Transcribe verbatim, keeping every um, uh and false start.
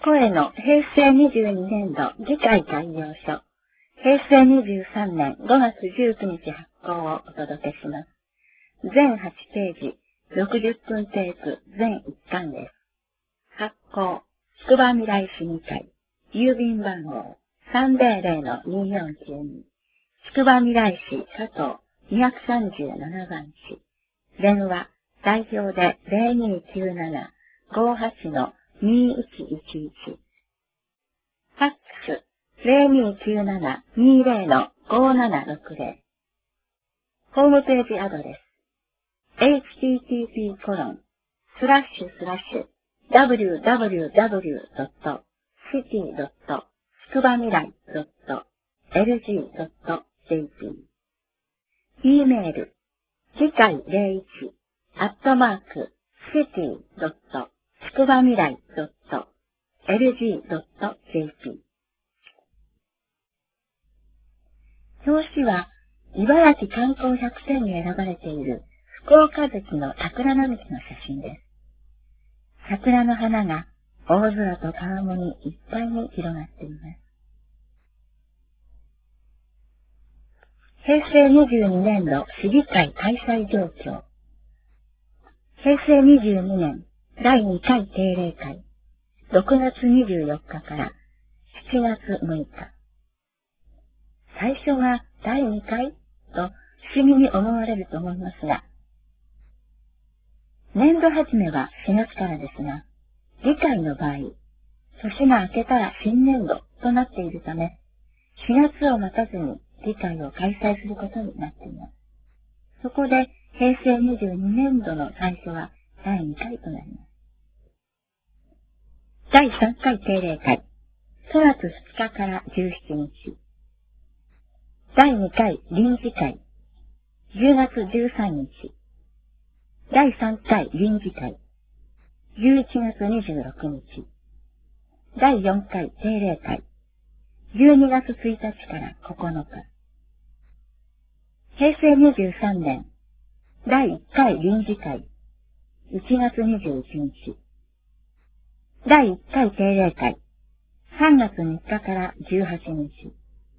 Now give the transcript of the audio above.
声の平成にじゅうにねんど議会概要書、平成にじゅうさんねんごがつじゅうくにち発行をお届けします。全はちページ、ろくじゅっぷんテープ、全いっかんです。発行、つくばみらい市議会、郵便番号 さんぜろぜろのにーよんきゅうに、つくばみらい市佐藤にひゃくさんじゅうななばんち、電話、代表で ゼロにきゅうなな ごはち のにいちいちいち、ファックス ゼロにきゅうなな にーぜろのごななろくぜろ、ホームページアドレス、エイチティーティーピーコロンスラッシュスラッシュダブリューダブリューダブリュードットシティドットつくばみらいドットエルジードットジェーピー、 e メール、議会ゼロいちアットマークシティドットつくばみらいドットエルジードットジェーピー。表紙は、茨城観光ひゃくてんに選ばれている福岡関の桜並木の写真です。桜の花が大空と川面にいっぱいに広がっています。平成にじゅうにねんど市議会開催状況。平成にじゅうにねんだいにかい定例会、ろくがつにじゅうよっかからしちがつむいか。最初はだいにかいと不思議に思われると思いますが、年度始めはしがつからですが、議会の場合、年が明けたら新年度となっているため、しがつを待たずに議会を開催することになっています。そこで平成にじゅうにねんどの最初はだいにかいとなります。だいさんかい定例会、くがつふつかからじゅうしちにち。だいにかい臨時会、じゅうがつじゅうさんにち。だいさんかい臨時会、じゅういちがつにじゅうろくにち。だいよんかい定例会、じゅうにがつついたちからここのか。平成にじゅうさんねん、だいいっかい臨時会、いちがつにじゅういちにち。だいいっかい定例会、さんがつみっかからじゅうはちにち。